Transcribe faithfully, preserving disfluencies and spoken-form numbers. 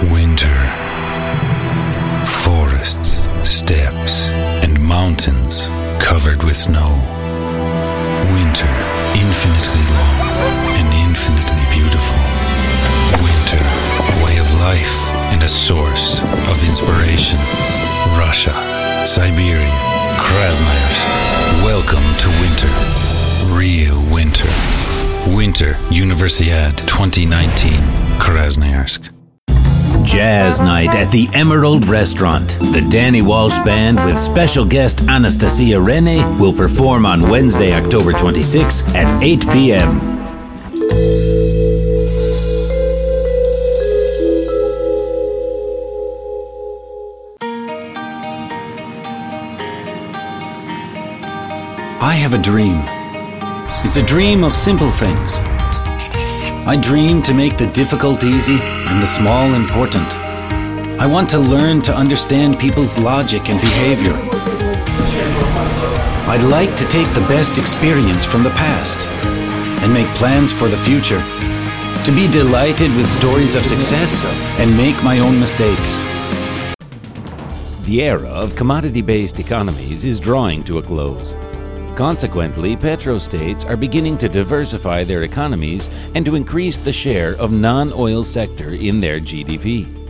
Winter. Forests, steppes, and mountains covered with snow. Winter, infinitely long and infinitely beautiful. Winter, a way of life and a source of inspiration. Russia, Siberia, Krasnoyarsk. Welcome to winter. Real winter. Winter Universiade twenty nineteen, Krasnoyarsk. Jazz Night at the Emerald Restaurant. The Danny Walsh Band with special guest Anastasia Rene will perform on Wednesday, October twenty-sixth at eight p.m. I have a dream. It's a dream of simple things. I dream to make the difficult easy and the small important. I want to learn to understand people's logic and behavior. I'd like to take the best experience from the past and make plans for the future. To be delighted with stories of success and make my own mistakes. The era of commodity-based economies is drawing to a close. Consequently, petrostates are beginning to diversify their economies and to increase the share of non-oil sector in their G D P.